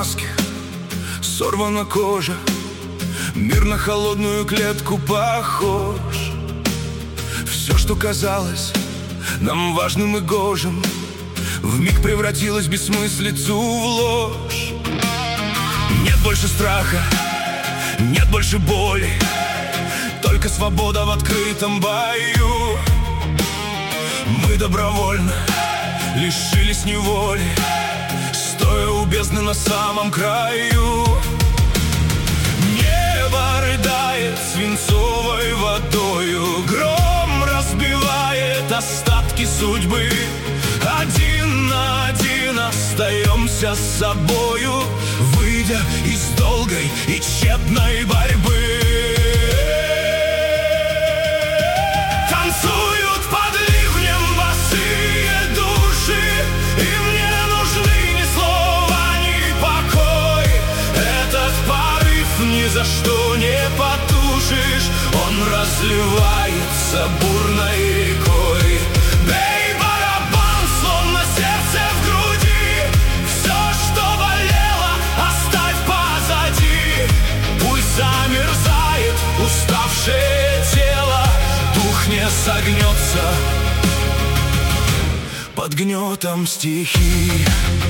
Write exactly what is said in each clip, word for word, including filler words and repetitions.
маски, сорвана кожа, мир на холодную клетку похож. Все, что казалось нам важным и гожим, вмиг превратилось в бессмыслицу, в ложь. Нет больше страха, нет больше боли, только свобода в открытом бою. Мы добровольно лишились неволи, стоя у бездны на самом краю. Небо рыдает свинцовой водою, гром разбивает остатки судьбы. Один на один остаемся с собою, выйдя из долгой и тщетной борьбы. Танцуют под ливнем босые души, им не нужны ни слова, ни покой. Этот порыв ни за что не потушишь, он разливается бурной рекой. Бей барабан, словно сердце в груди, все, что болело, оставь позади. Пусть замерзает уставшее тело, дух не согнется под гнетом стихий.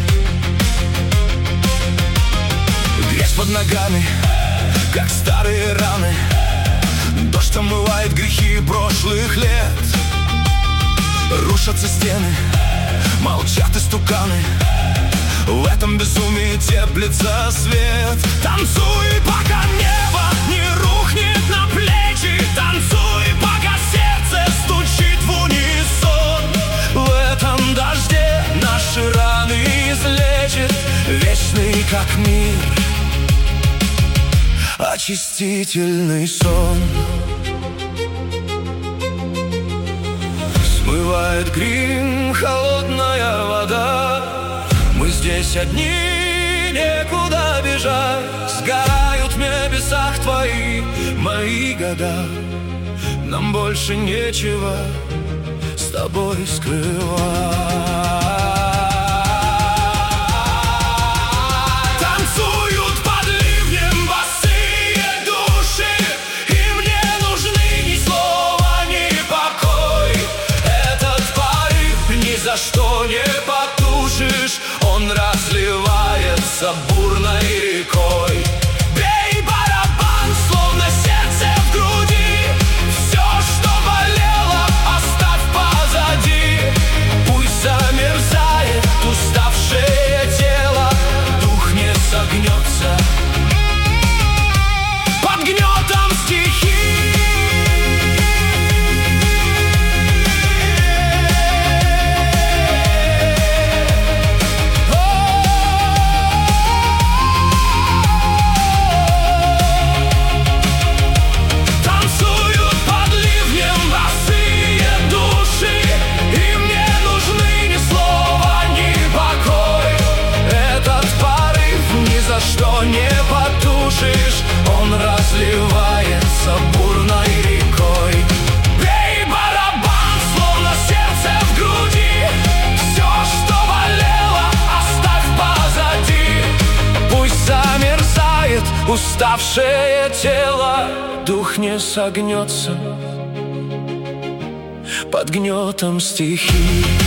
Грязь под ногами, как старые раны, дождь омывает грехи прошлых лет. Рушатся стены, молчат истуканы, в этом безумии теплится свет. Танцуй, пока небо не рухнет на плечи, танцуй, пока сердце стучит в унисон. В этом дожде наши раны излечит вечный, как мир, очистительный сон. Смывает грим холодная вода, мы здесь одни, некуда бежать. Сгорают в небесах твои, мои года, нам больше нечего с тобой скрывать. За что не потушишь, он разливается бурной рекой. Бей барабан, словно сердце в груди, все, что болело, оставь позади. Пусть замерзает уставшее тело, дух не согнется под гнетом стихий. Что не потушишь, он разливается бурной рекой. Бей барабан, словно сердце в груди, все, что болело, оставь позади. Пусть замерзает уставшее тело, дух не согнется под гнетом стихий.